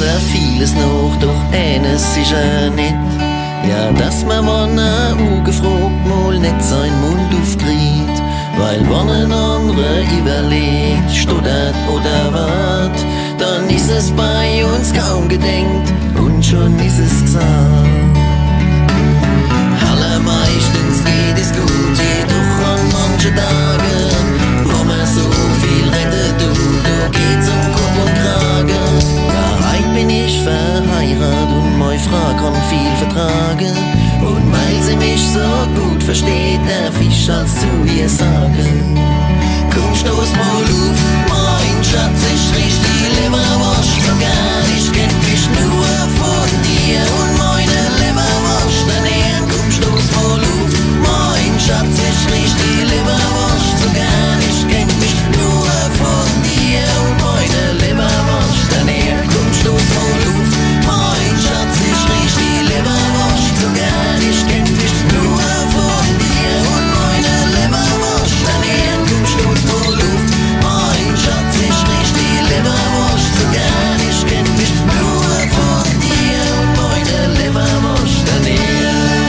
sehr vieles noch, doch eines ist nicht. Ja, dass man wann gefragt mal nicht seinen Mund auftritt, weil wann ein anderer überlegt, stottert oder wart, dann ist es bei uns kaum gedenkt und schon ist es gesagt. Allermeistens geht es gut, jedoch an manchen Tagen, wo man so viel rettet, da geht's um Kopf und Kragen. Ja, heute bin ich verheiratet und meine Frau kann viel vertragen. Und weil sie mich so gut versteht, darf ich als zu ihr sagen: Komm, stoß mal auf, mein Schatz, ich riech die Leberwurst so gern. Ich kenn mich nur von dir und meine Leberwurst daneben. Komm, stoß mal auf, mein Schatz, ich riech die Leberwurst so gern. Ich kenn mich nur von dir und meine Leberwurst daneben. Komm, stoß mal auf, mein Schatz, ich riech die Leberwurst so gern. Ich kenn mich nur von dir und meine Leberwurst daneben. Komm, stoß mal auf, mein Schatz, ich riech die Leberwurst so gern. Ich kenn mich nur von dir und meine Leberwurst daneben.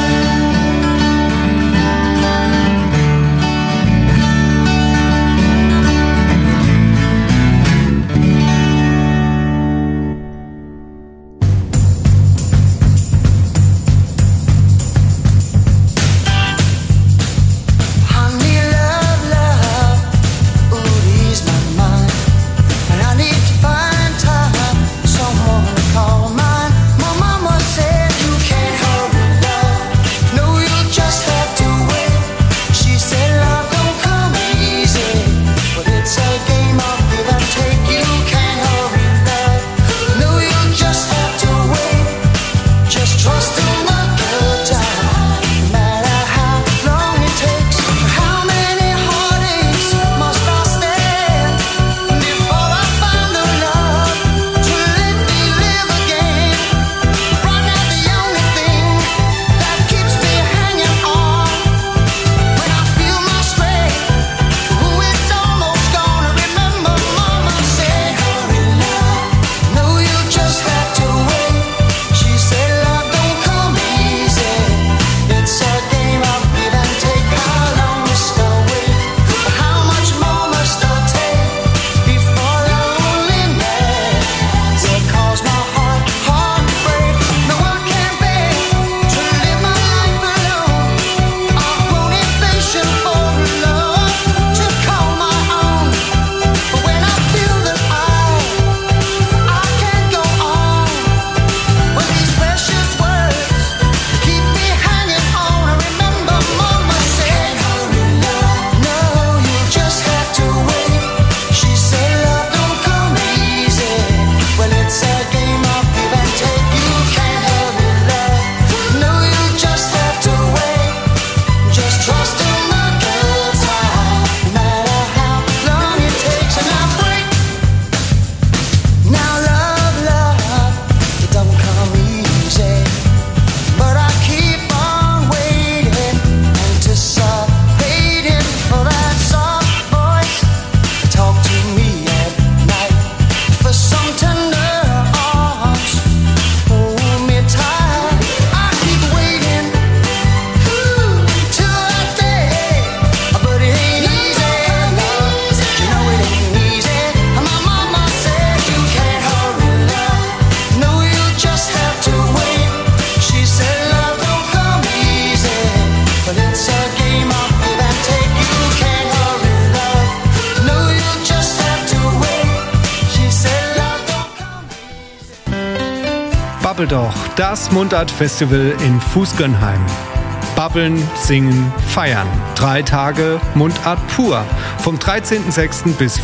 Babbel doch, das Mundart-Festival in Fußgönheim. Babbeln, singen, feiern. 3 Tage Mundart pur. Vom 13.06. bis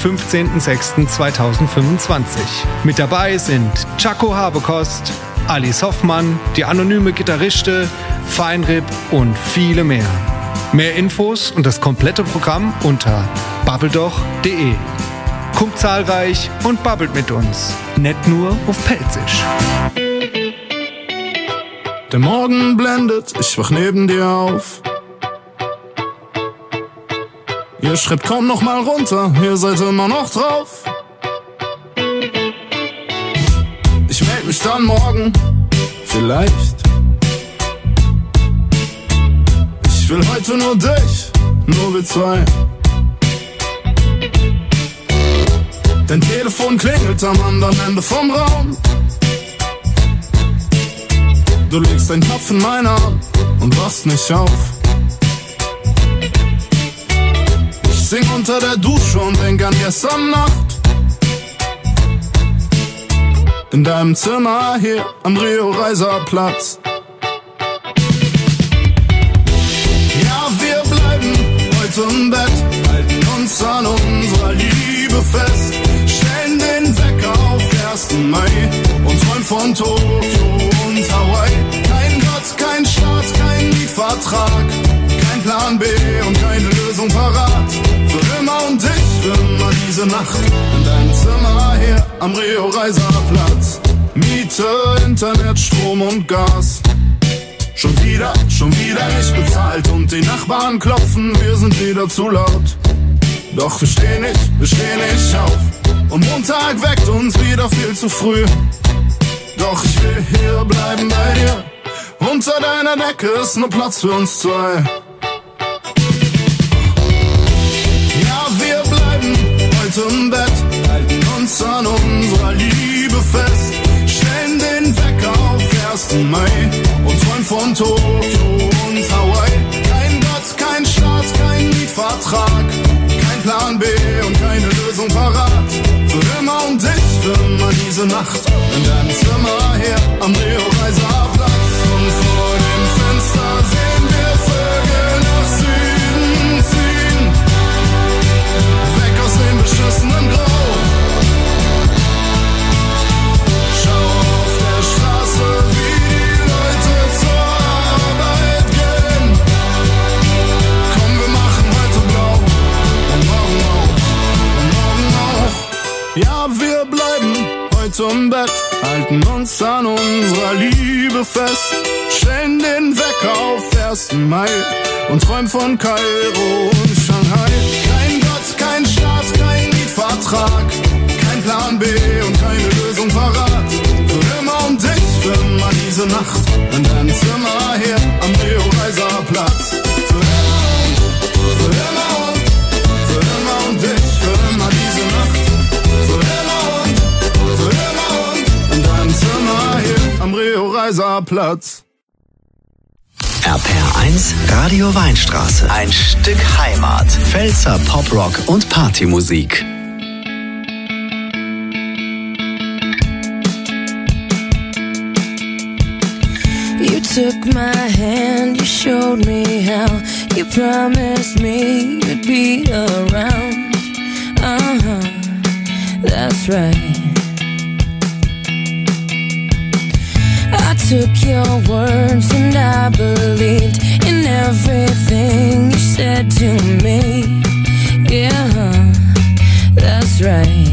15.06.2025. Mit dabei sind Chaco Habekost, Alice Hoffmann, die anonyme Gitarriste, Feinrib und viele mehr. Mehr Infos und das komplette Programm unter babbeldoch.de. Kommt zahlreich und babbelt mit uns. Nicht nur auf Pelzisch. Der Morgen blendet, ich wach neben dir auf. Ihr schreibt kaum noch mal runter, ihr seid immer noch drauf. Ich meld mich dann morgen, vielleicht. Ich will heute nur dich, nur wir zwei. Dein Telefon klingelt am anderen Ende vom Raum. Du legst deinen Kopf in meinen Arm und wachst nicht auf. Ich sing unter der Dusche und denk an gestern Nacht. In deinem Zimmer hier am Rio-Reiser-Platz. Ja, wir bleiben heute im Bett, halten uns an unserer Liebe fest, stellen den Wecker auf 1. Mai und träumen von Tokio und Hawaii. Kein Gott, kein Staat, kein Mietvertrag, kein Plan B und keine Lösung parat. Für immer und ich, für immer diese Nacht in deinem Zimmer hier am Rio-Reiser-Platz. Miete, Internet, Strom und Gas. Schon wieder nicht bezahlt und die Nachbarn klopfen, wir sind wieder zu laut. Doch wir stehen nicht auf und Montag weckt uns wieder viel zu früh. Doch ich will hier bleiben bei dir, unter deiner Decke ist nur Platz für uns zwei. Ja, wir bleiben heute im Bett, halten uns an unserer Liebe fest, stellen den Wecker auf 1. Mai und träumen von Tokio und Hawaii. Kein Gott, kein Staat, kein Mietvertrag, kein Plan B und keine Lösung parat. Für immer und ich, für immer diese Nacht in deinem Zimmer hier am Rio-Reiser-Platz. Und vor dem Fenster sehen wir Vögel nach Süden ziehen, weg aus dem beschissenen Grau. Schau auf der Straße, wie die Leute zur Arbeit gehen. Komm, wir machen heute blau und morgen auch, und morgen auch. Ja, wir bleiben heute im Bett, halten uns an unserer Liebe fest, stellen den Wecker auf 1. Mai und träumen von Kairo und Shanghai. Kein Gott, kein Staat, kein Mietvertrag, kein Plan B und keine Lösung parat. Für immer und ich, für immer diese Nacht in deinem Zimmer hier am Rio-Reiser-Platz. Für immer und ich, für immer diese Nacht. Für immer und in deinem Zimmer hier am Rio-Reiser-Platz. RPR1 Radio Weinstraße. Ein Stück Heimat. Pfälzer Poprock und Partymusik. You took my hand, you showed me how. You promised me you'd be around. That's right. I took your words and I believed in everything you said to me. Yeah, that's right.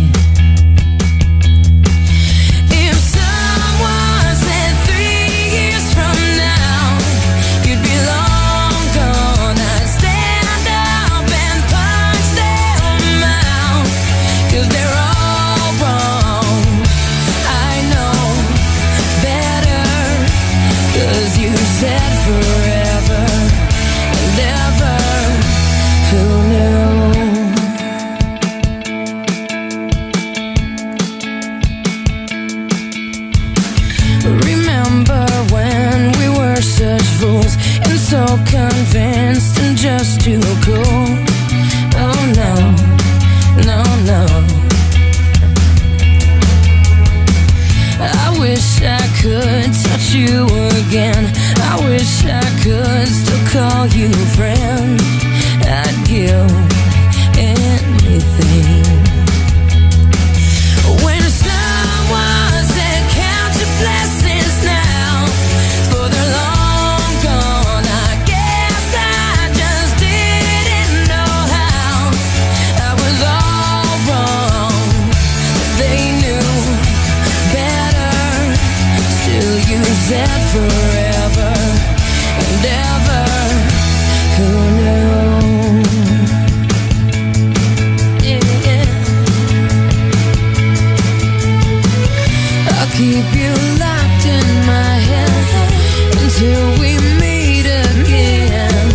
So convinced and just too cool. Oh no, no, no. I wish I could touch you again. I wish I could still call you friend. I'd give anything. When someone said count your blessings now, for their long gone, I guess I just didn't know how. I was all wrong, they knew better. Still you said forever and ever. Who knew? Yeah. I'll keep you locked in my head until we meet again.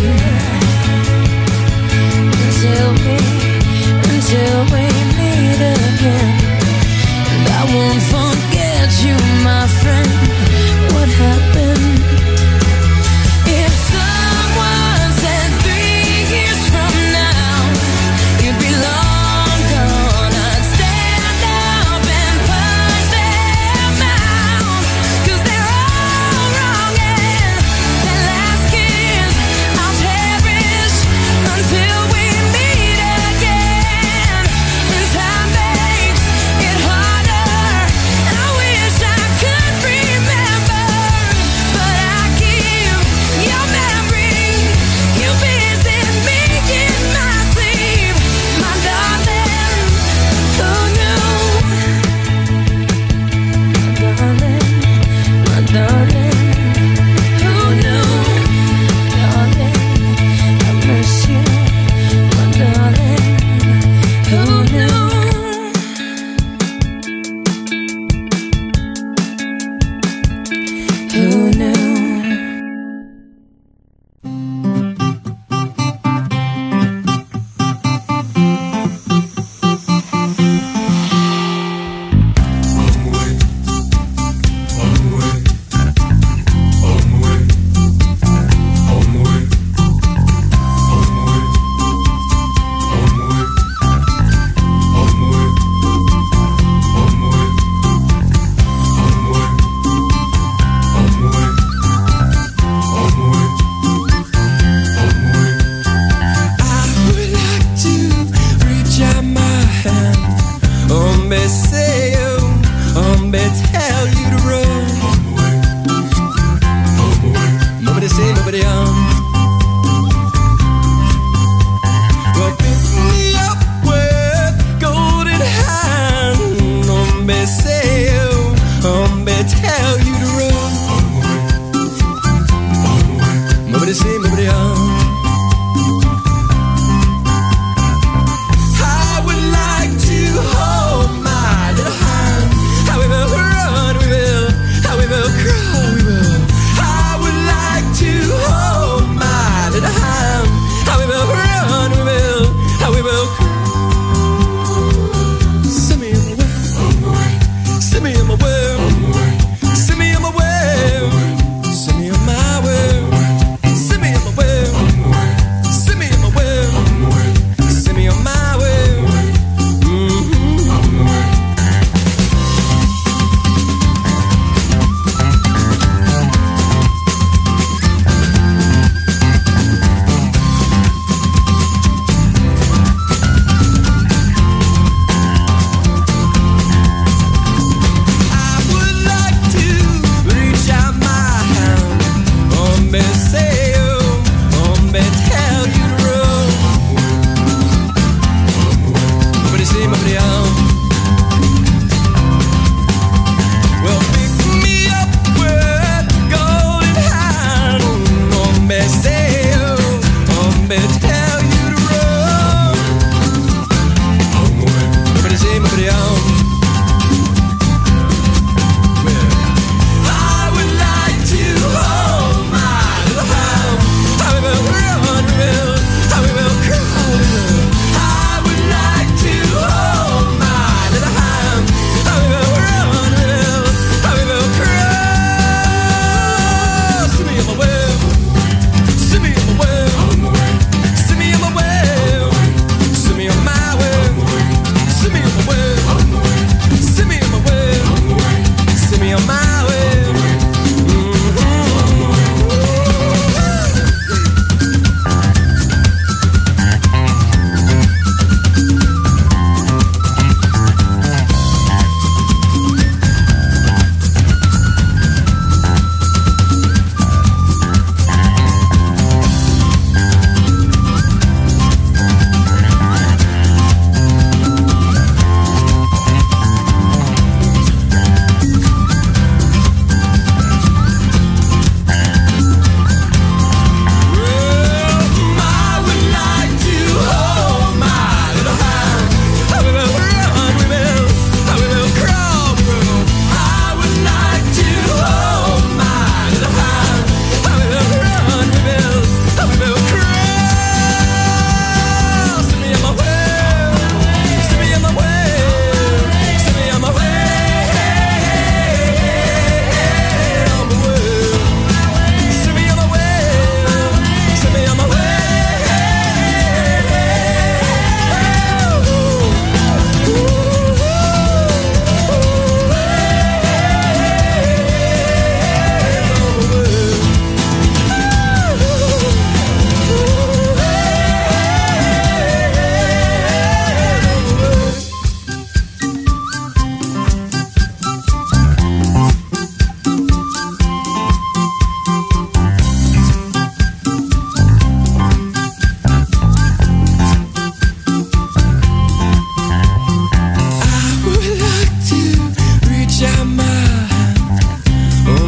Until we meet again. And I won't forget you, my friend. What happened? If someone said 3 years from now you'd be long gone, I'd stand up and punch them out, 'cause they're all wrong and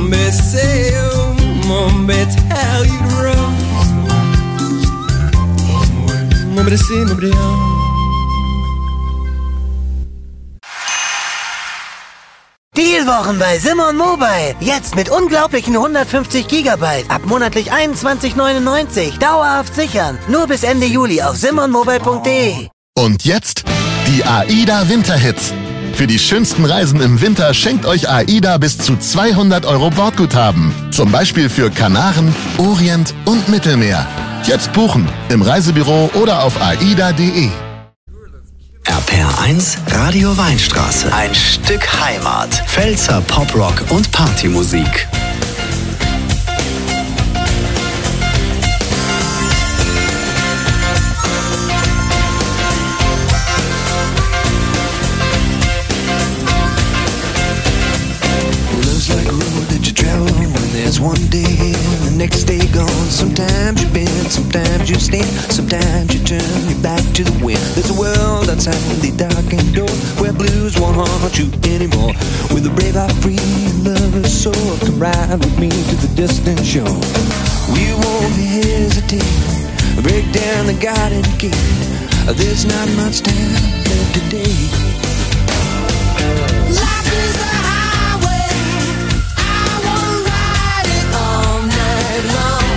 Mommy say, mommy tell you to run. Mommy say, mommy Dealwochen bei Simon Mobile. Jetzt mit unglaublichen 150 Gigabyte. Ab monatlich 21,99. Dauerhaft sichern. Nur bis Ende Juli auf simonmobile.de. Und jetzt die AIDA Winterhits. Für die schönsten Reisen im Winter schenkt euch AIDA bis zu 200 € Bordguthaben. Zum Beispiel für Kanaren, Orient und Mittelmeer. Jetzt buchen im Reisebüro oder auf aida.de. RPR1 Radio Weinstraße. Ein Stück Heimat. Pfälzer Poprock und Partymusik. Love's like a road that you travel on when there's one day and the next day gone. Sometimes you bend, sometimes you stand, sometimes you turn your back to the wind. There's a world outside the darkened door where blues won't haunt you anymore. With a brave heart, free lover's soul, come ride with me to the distant shore. We won't hesitate, break down the garden gate. There's not much time left today. Life is a highway, I wanna ride it all night long.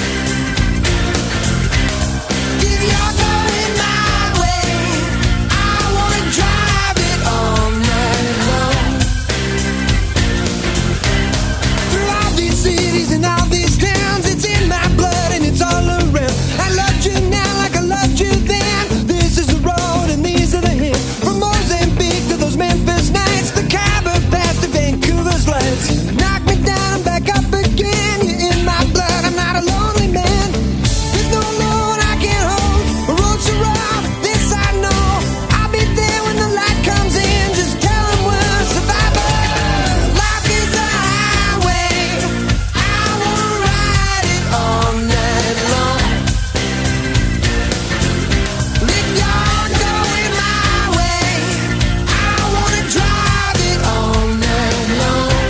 If you're going my way, I wanna drive it all night long. Through all these cities and all these towns, it's in my blood and it's all around. I loved you now like I loved you then. This is the road and these are the hills. From Mozambique to those Memphis nights, the Khyber Pass to Vancouver's lights. Knock me down and back up again. You're in my blood, I'm not a lonely man. There's no load I can't hold. The road's so rough, this I know. I'll be there when the light comes in. Just tell them we're survivors. Life is a highway, I wanna ride it all night long. If you're going my way, I wanna drive it all night long.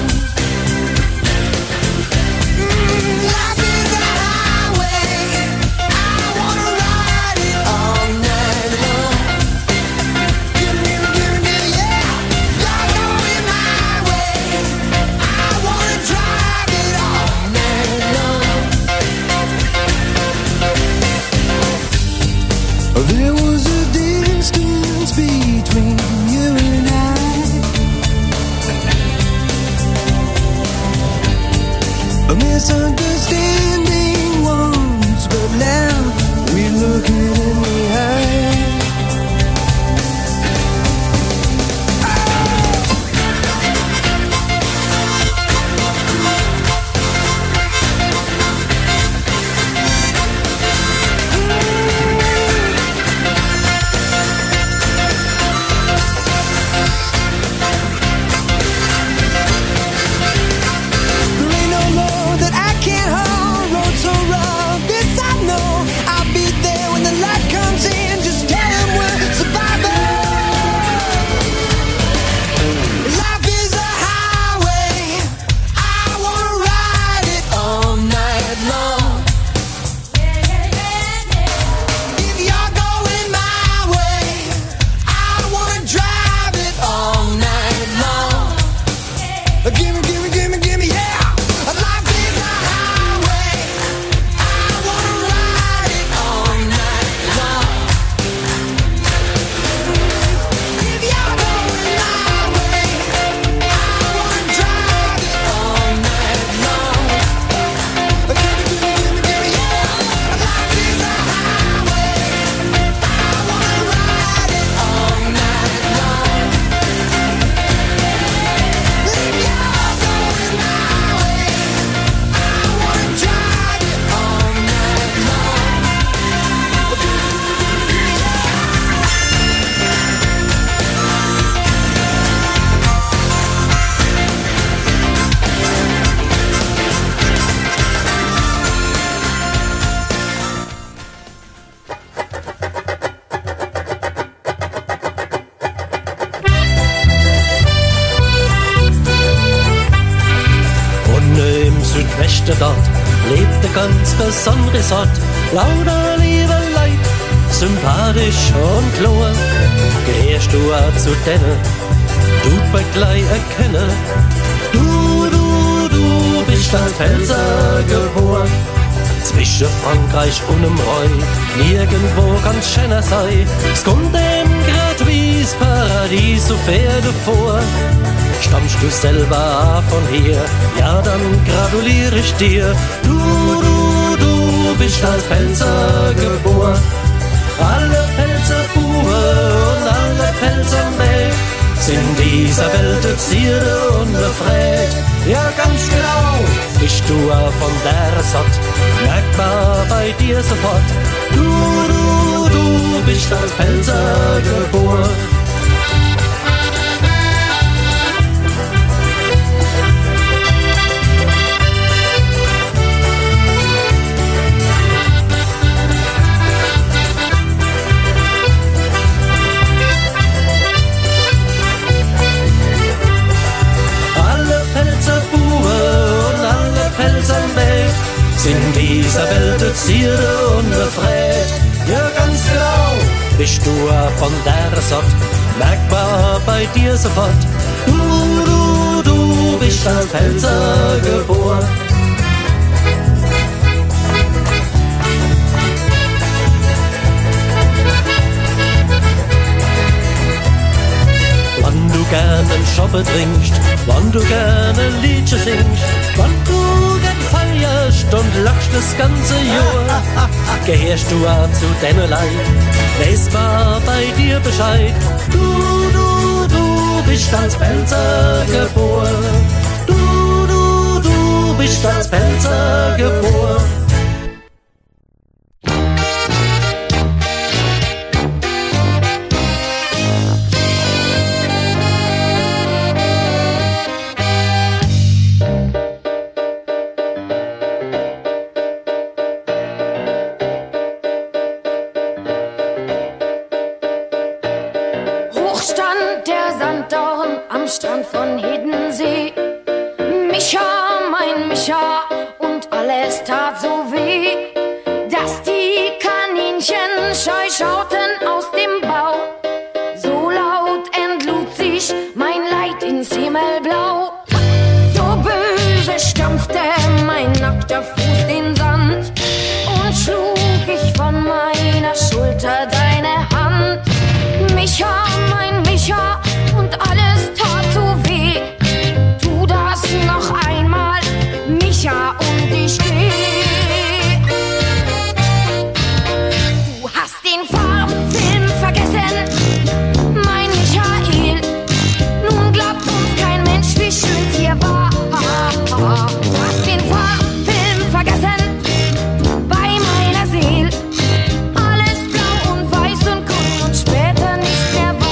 Life is a highway, I wanna ride it all night long. Give me, yeah. You're going my way, I wanna drive it all night long. There was a distance between you and I, a misunderstanding once, but now we're looking in the eye. There ain't no load that I can't hold. Südwesten dort lebte ganz besondere Sort. Lauter liebe Leid, sympathisch und klar. Gehörst du auch zu denen, du bei gleich erkennen. Du bist als Pfälzer geboren. Zwischen Frankreich und dem Rhein, nirgendwo ganz schöner sei. Es kommt denn grad wie's Paradies so Pferde vor. Stammst du selber von hier, ja dann gratuliere ich dir. Du bist als Pfälzer geboren. Alle Pfälzer Buben und alle Pfälzer Mäd sind dieser Welt Zierde und befreit. Ja ganz genau, bist du von der Sort, merkbar bei dir sofort. Du bist als Pfälzer geboren. In dieser Welt Zierde und befreit. Ja ganz genau, bist du von der Sort, merkbar bei dir sofort. Du bist als Pfälzer geboren. Wann du gerne einen Schoppe trinkst, wann du gerne ein Liedchen singst, wann du gern feierst und lachst das ganze Jahr, gehörst du auch zu deiner Leid, weiß mal bei dir Bescheid. Du bist als Pfälzer geboren. Du bist als Pfälzer geboren. Strand von Hiddensee. Micha, mein Micha, und alles tat so weh, dass die Kaninchen scheu schauten aus dem Bau. So laut entlud sich mein Leid ins Himmelblau. So böse stampfte mein nackter Fuß den Sand und schlug ich von meiner Schulter deine Hand. Micha, mein Micha, und alles tat so weh. Tu das noch einmal, Micha, und ich geh. Du hast den Farbfilm vergessen, mein Michael. Nun glaubt uns kein Mensch, wie schön es hier war. Du hast den Farbfilm vergessen, bei meiner Seele. Alles blau und weiß und grün und später nicht mehr war.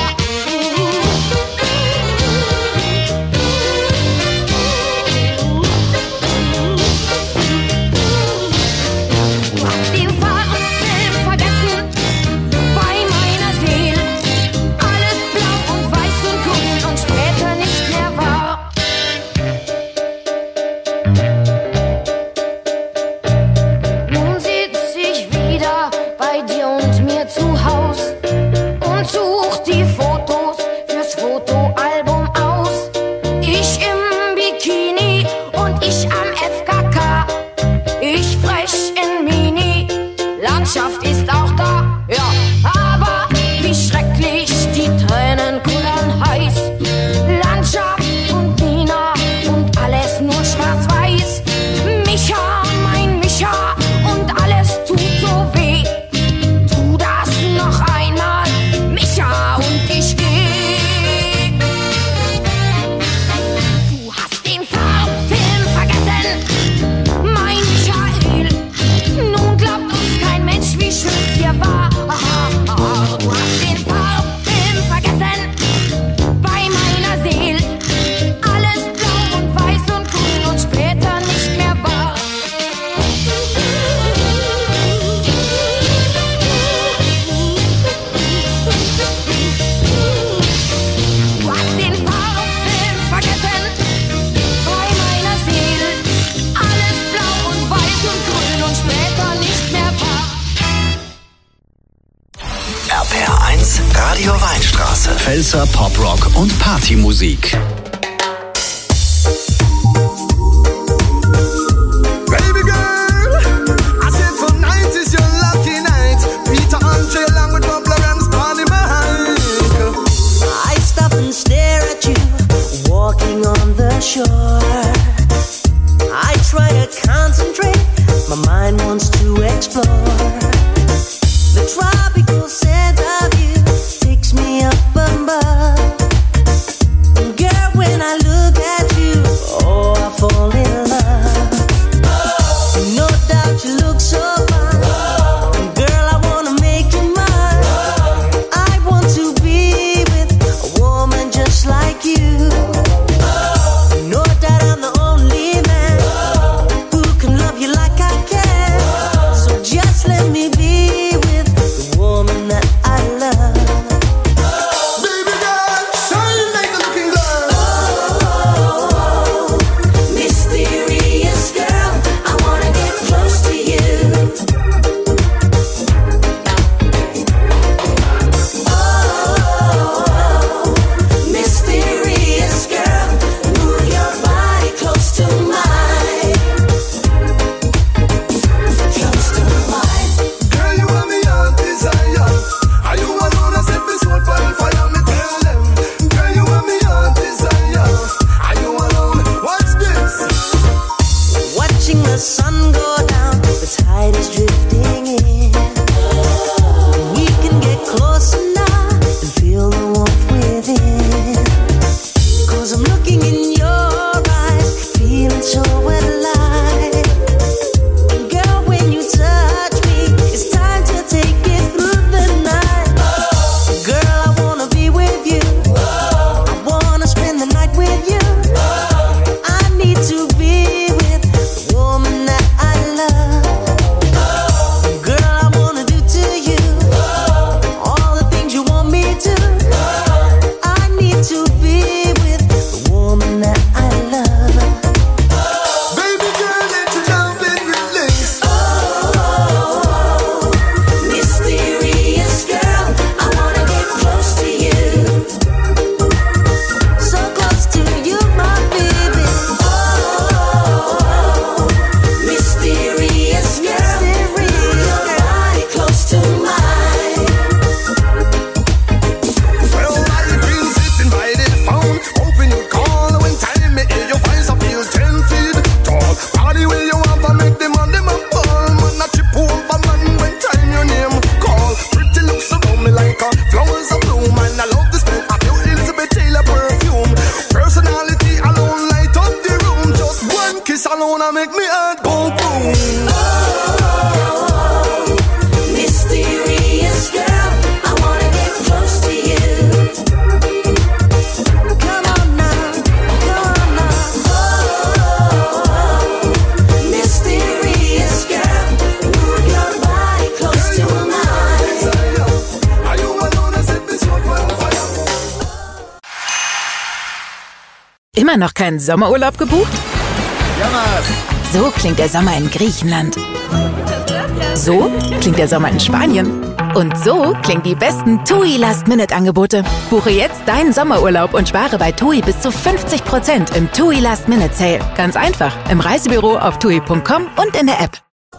Ist auch da, ja, aber wie schrecklich die Tränen kullern heiß. Landschaft und Nina und alles nur schwarz-weiß. Micha, mein Micha, und alles tut so weh. Tu das noch einmal, Micha, und ich geh. Du hast den Farbfilm vergessen, mein Michael. Nun glaubt uns kein Mensch, wie schön es hier war. Du hast den Farbfilm vergessen, bei meiner Seele. Alles blau und weiß und grün und später Pfälzer Poprock und Partymusik. Shore. I try to concentrate, my mind wants to explore. The tropical scent of you takes me up above. And girl, when I look at you, oh, I fall in love. No doubt you look so fine. Girl, I wanna make you mine. I want to be with a woman just like you. Immer noch keinen Sommerurlaub gebucht? So klingt der Sommer in Griechenland. So klingt der Sommer in Spanien. Und so klingen die besten TUI Last-Minute-Angebote. Buche jetzt deinen Sommerurlaub und spare bei TUI bis zu 50% im TUI Last-Minute-Sale. Ganz einfach im Reisebüro auf TUI.com und in der App.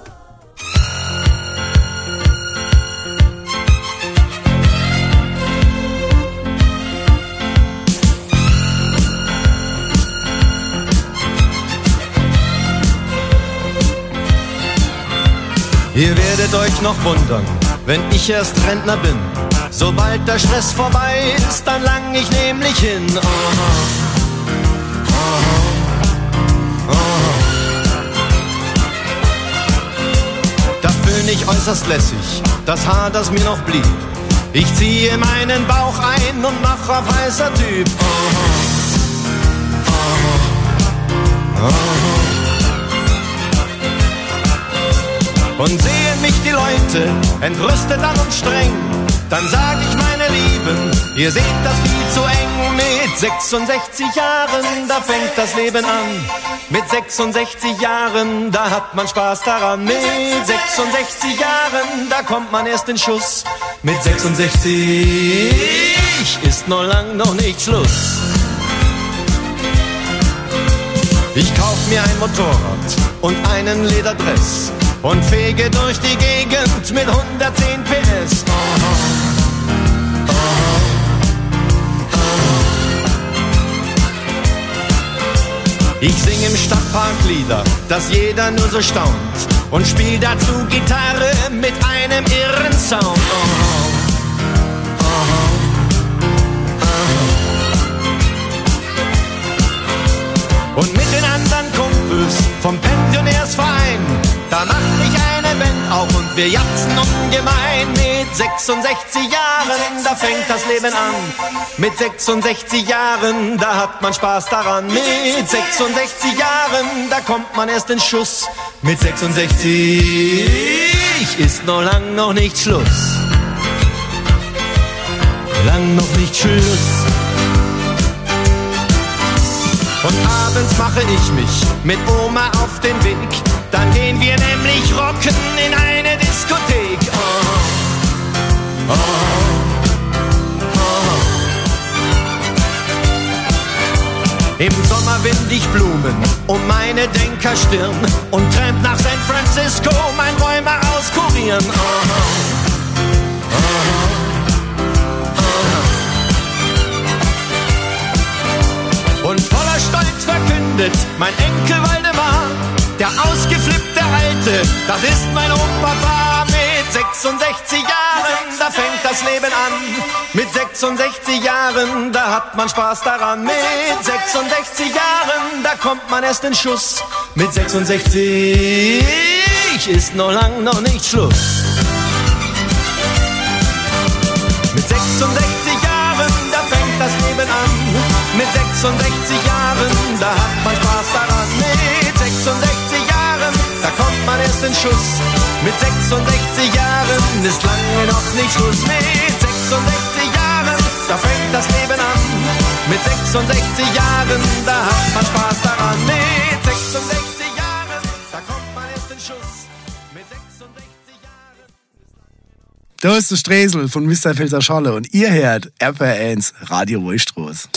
Ihr werdet euch noch wundern, wenn ich erst Rentner bin. Sobald der Stress vorbei ist, dann lang ich nämlich hin. Da föhn ich äußerst lässig, das Haar, das mir noch blieb. Ich ziehe meinen Bauch ein und mach auf heißer Typ. Und sehen mich die Leute entrüstet an und streng, dann sag ich, meine Lieben, ihr seht das viel zu eng. Mit 66 Jahren, da fängt das Leben an. Mit 66 Jahren, da hat man Spaß daran. Mit 66 Jahren, da kommt man erst in Schuss. Mit 66 ist noch lang noch nicht Schluss. Ich kauf mir ein Motorrad und einen Lederdress und fege durch die Gegend mit 110 PS. Ich sing im Stadtpark Lieder, dass jeder nur so staunt und spiel dazu Gitarre mit einem irren Sound. Und mit den anderen Kumpels vom Pensionärsverein, da mach ich eine Band auf und wir jatzen ungemein. Mit 66 Jahren, da fängt das Leben an. Mit 66 Jahren, da hat man Spaß daran. Mit 66 Jahren, da kommt man erst in Schuss. Mit 66 ist noch lang noch nicht Schluss. Lang noch nicht Schluss. Und abends mache ich mich mit Oma auf den Weg. Dann gehen wir nämlich rocken in eine Diskothek. Oh, oh, oh. Im Sommer wind ich Blumen um meine Denkerstirn und tramp nach San Francisco mein Rheuma auskurieren. Oh, oh, oh. Und voller Stolz verkündet mein Enkel Waldemar, der ausgeflippte Alte, das ist mein Opa. Mit 66 Jahren, da fängt das Leben an. Mit 66 Jahren, da hat man Spaß daran. Mit 66 Jahren, da kommt man erst in Schuss. Mit 66 ist noch lang noch nicht Schluss. Mit 66 Jahren, da fängt das Leben an. Mit 66 Jahren, da hat man Spaß daran. Mit 66 Jahren, da kommt man erst in Schuss. Mit 66 Jahren ist lange noch nicht Schluss. Mit 66 Jahren, da fängt das Leben an. Mit 66 Jahren, da hat man Spaß daran. Mit 66 Jahren, da kommt man erst in Schuss. Mit 66 Jahren. Da ist der Stresel von Mr. Pfälzer Schorle und ihr hört RPR1 Radio Wollstroß.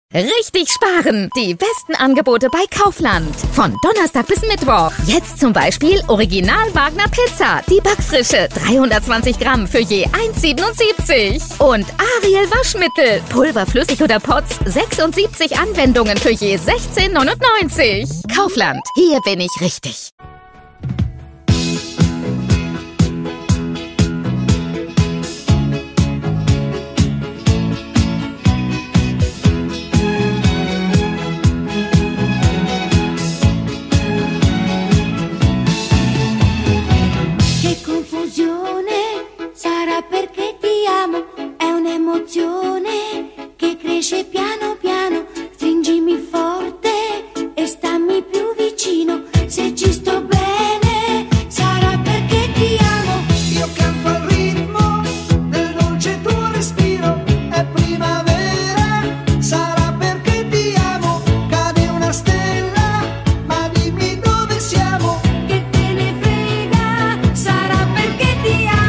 Richtig sparen! Die besten Angebote bei Kaufland. Von Donnerstag bis Mittwoch. Jetzt zum Beispiel Original Wagner Pizza. Die Backfrische. 320 Gramm für je 1,77. Und Ariel Waschmittel. Pulver, flüssig oder Pots. 76 Anwendungen für je 16,99. Kaufland. Hier bin ich richtig. Sarà perché ti amo, è un'emozione che cresce piano piano. Stringimi forte e stammi più vicino. Se ci sto bene, sarà perché ti amo. Io canto al ritmo del dolce tuo respiro. È primavera, sarà perché ti amo. Cade una stella, ma dimmi dove siamo. Che te ne frega, sarà perché ti amo.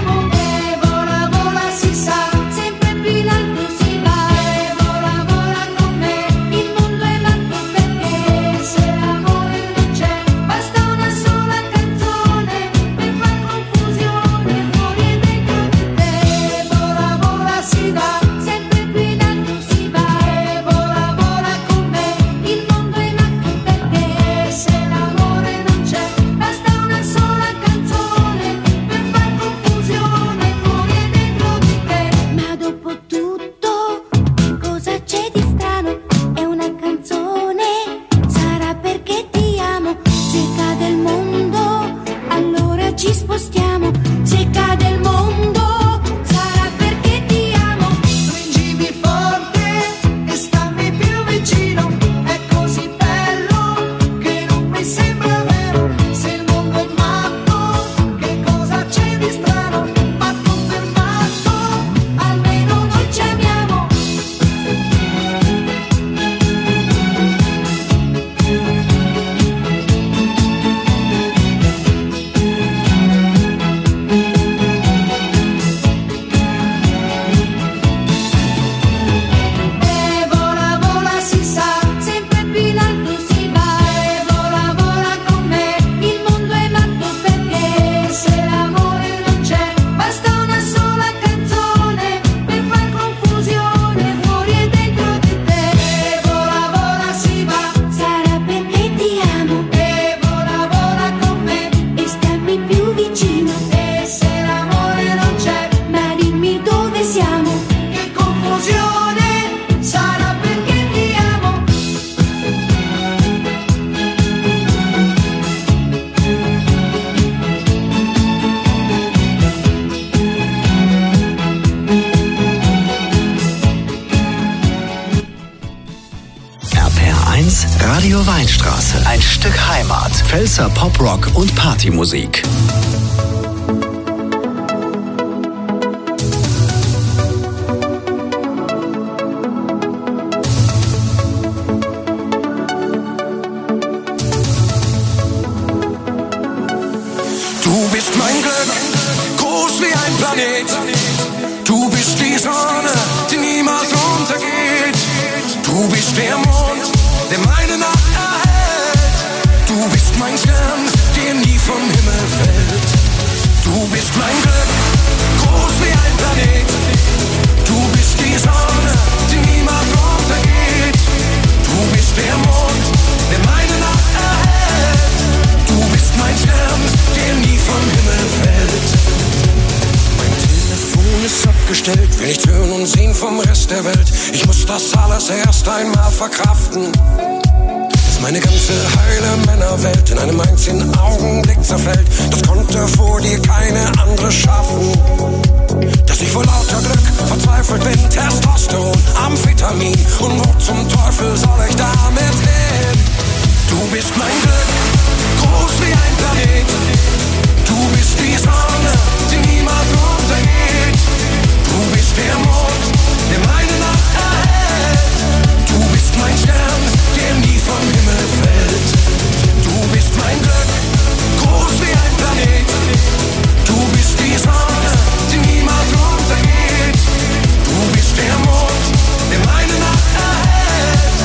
Sempre più in alto si va e vola, vola con me. Il mondo è matto perché se l'amore non c'è, basta una sola canzone per far confusione fuori e dentro di te. Vola, vola si va, sempre più in alto si va e vola, vola con me. Il mondo è matto perché se l'amore non c'è, basta una sola canzone per far confusione fuori e dentro di te. Ma dopo tutto, cosa c'è di strano? È una canzone, sarà perché ti amo. Se cade il mondo, allora ci spostiamo. Se cade il mondo, sarà perché ti amo. Stringimi forte e stammi più vicino. È così bello che non mi sembra vero. Se il mondo è matto, che cosa c'è di strano? Matto per matto, almeno noi ci amiamo. E vola, vola si sa, sempre più in alto si va e vola, vola con me. Il mondo è matto perché se l'amore non c'è, basta una sola canzone per far confusione fuori e dentro di te. E vola, vola si va, sarà perché ti amo. E vola, vola con me e stammi più vicino. E se l'amore non c'è, ma dimmi dove siamo. Che confusione, sarà perché ti amo. RPR1, Radio Weinstraße. Ein Stück Heimat. Pfälzer Poprock und Partymusik. Du bist mein Glück, groß wie ein Planet. Du bist die Sonne, die niemals untergeht. Du bist der Mond, der meine Nacht erhält. Du bist mein Stern, der nie vom Himmel fällt. Du bist mein Glück, groß wie ein Planet. Du bist die Sonne, die niemals untergeht. Du bist der Mond, der meine Nacht erhält. Du bist mein Stern, der nie vom Himmel fällt. Mein Telefon ist abgestellt, will nichts hören und sehen vom Rest der Welt. Ich muss das alles erst einmal verkraften. Dass meine ganze heile Männerwelt in einem einzigen Augenblick zerfällt. Das konnte vor dir keine andere schaffen. Dass ich vor lauter Glück verzweifelt bin, Testosteron, Amphetamin. Und wo zum Teufel soll ich damit hin? Du bist mein Glück, groß wie ein Planet. Du bist die Sonne, die niemals untergeht. Du bist der Mond, der meine Nacht erhält. Du bist mein Stern, der nie vom Himmel fällt. Du bist mein Glück, groß wie ein Planet. Du bist die Sonne, die niemals untergeht. Du bist der Mond, der meine Nacht erhält.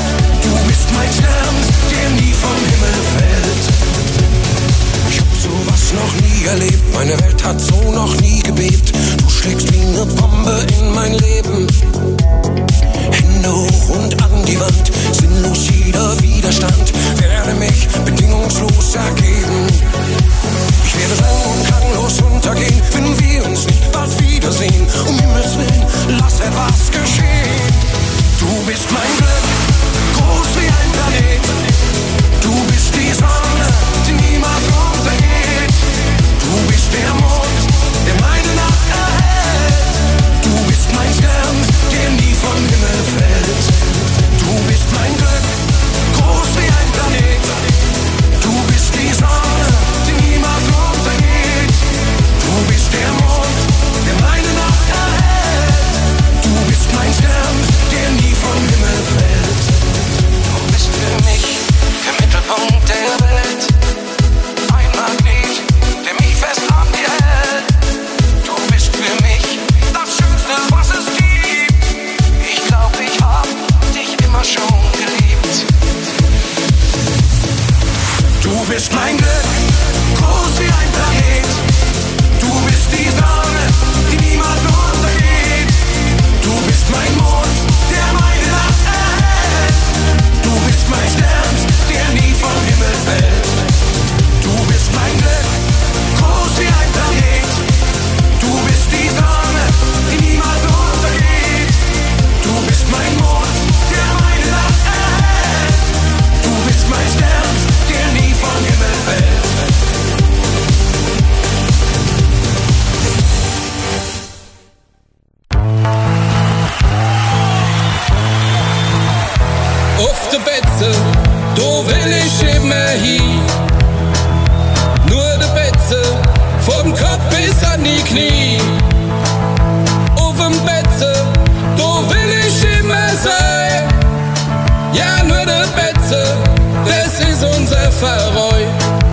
Betze, da will ich immer hin. Nur der Betze, vom Kopf bis an die Knie. Auf dem Betze, da will ich immer sein. Ja, nur der Betze, das ist unser Verreu.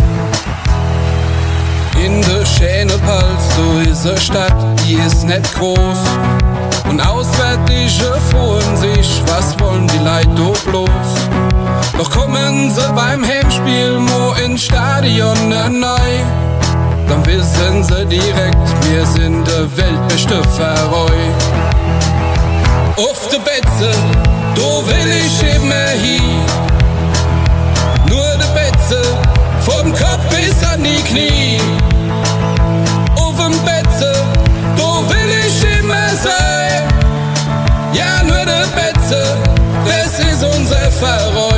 In der Schänepals, da ist eine Stadt, die ist nicht groß. Und Auswärtige freuen sich, was wollen die Leute da bloß? Doch kommen sie beim Heimspiel mo ins Stadion neu. Dann wissen sie direkt, wir sind der weltbeste Verreu. Auf der Betze, da will ich immer hin. Nur der Betze, vom Kopf bis an die Knie. Auf dem Betze, da will ich immer sein. Ja, nur der Betze, das ist unser Verreu.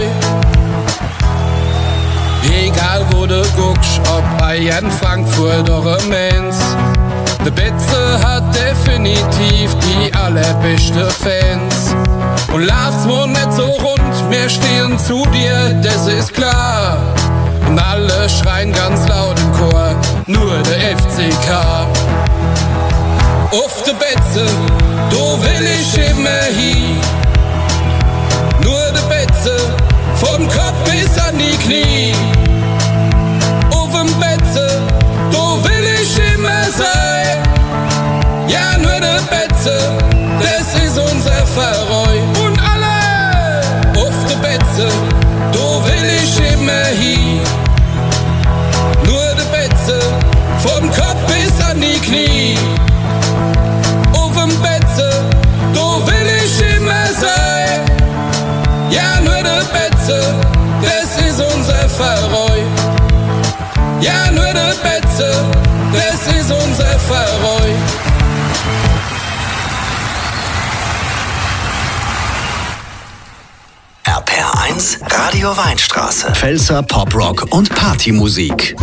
Egal wo du guckst, ob Bayern, Frankfurt oder Mainz, der Betze hat definitiv die allerbeste Fans. Und läuft's wohl nicht so rund, wir stehen zu dir, das ist klar. Und alle schreien ganz laut im Chor, nur der FCK. Auf der Betze, da will ich immer hin. Nur der Betze, vom Kopf bis an die Knie. Auf dem Betze, da will ich immer sein. Ja, nur der Betze, das ist unser Verreu. Und alle auf der Betze, da will ich immer hin. Nur der Betze, vom Kopf bis an die Knie. Auf dem Betze, da will ich immer sein. Ja, nur der Betze, das ist unser Verreu. Ja, nur der Betze, das ist unser Verreu. RPR1, Radio Weinstraße. Pfälzer Poprock und Partymusik.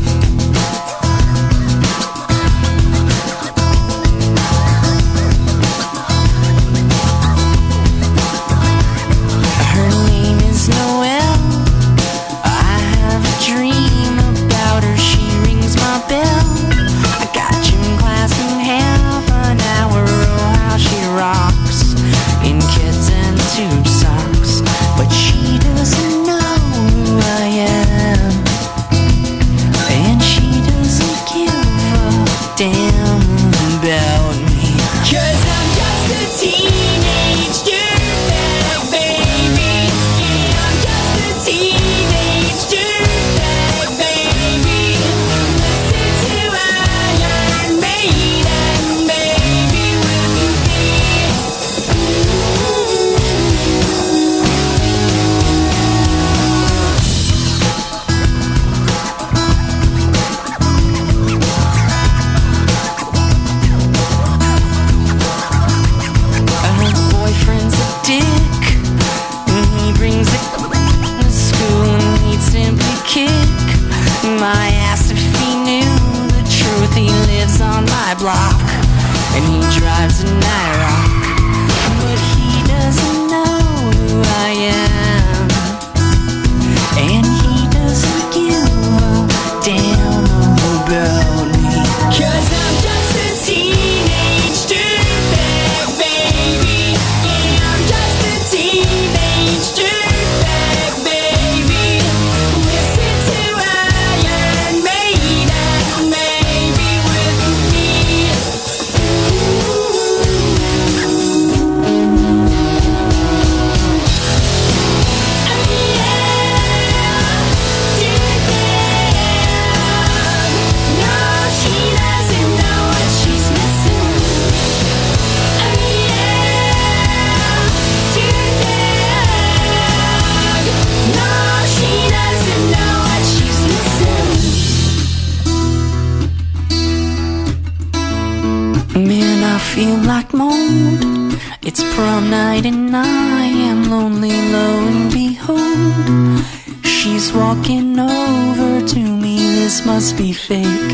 feel like mold. It's prom night and I am lonely, lo and behold, she's walking over to me, this must be fake.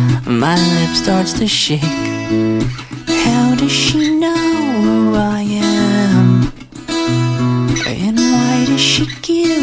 My lip starts to shake. How does she know who I am? And why does she give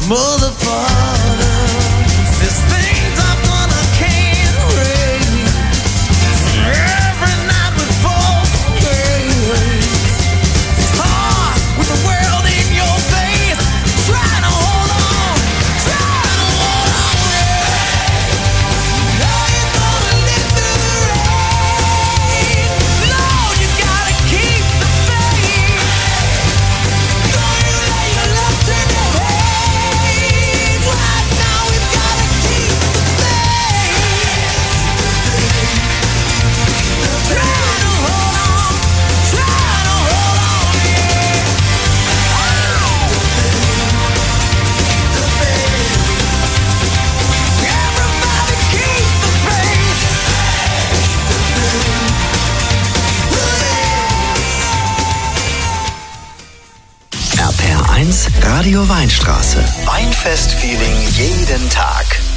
Mother, Father, there's things I'm gonna carry. Every night we fall away. It's hard with the world in your face. Trying to hold on, trying to hold on. Now you're gonna live through the rain. Lord, you gotta keep the faith. Don't you let your love turn to hate. Right now we've gotta keep the faith. Trying to hold on, trying to hold on, yeah. Everybody keep the faith. RPR 1, Radio Weinstraße. Weinfest-Feeling jeden Tag.